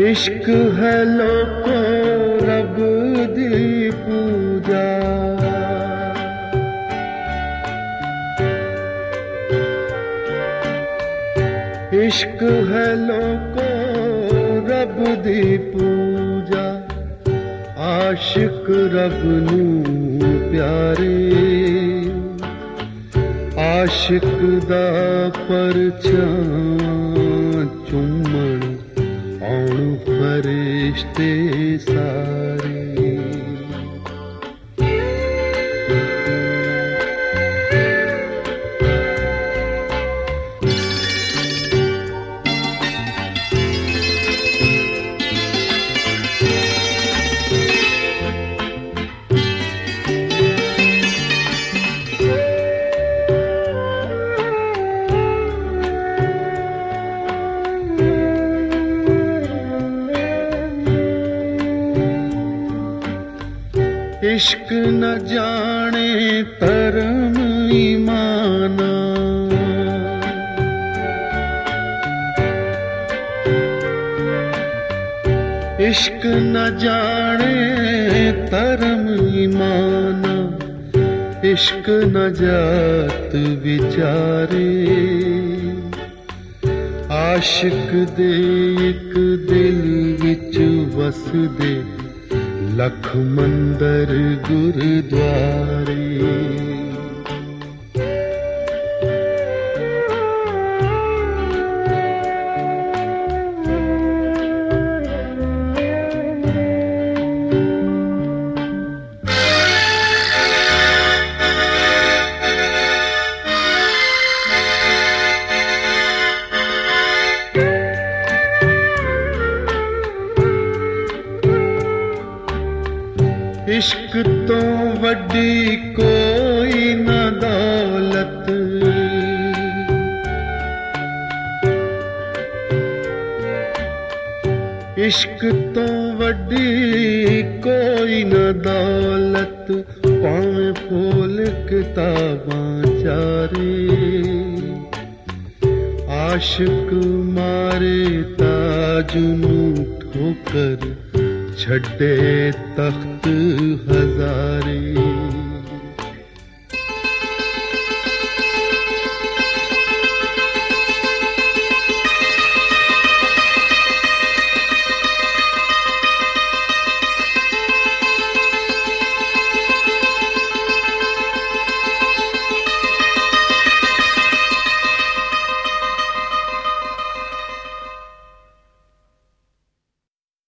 इश्क है लोको रब दी पूजा, इश्क है लोको रब दी पूजा, आशिक रब नू प्यारे, आशिक दा परछां चुम्मण आउण फरिश्ते सारे। इश्क न जाने धर्म ईमाना, इश्क न जाने धर्म ईमाना, इश्क न जात विचारे, आशिक दे एक दिल विच वसदे लख मंदर गुरुद्वारे। इश्क तो वड्डी कोई न दौलत, इश्क तो वड्डी कोई न दौलत, पावें फूल किताबां चारे, आशिक मारे ताज नू ठोकर छड्डे तख्त हजारे।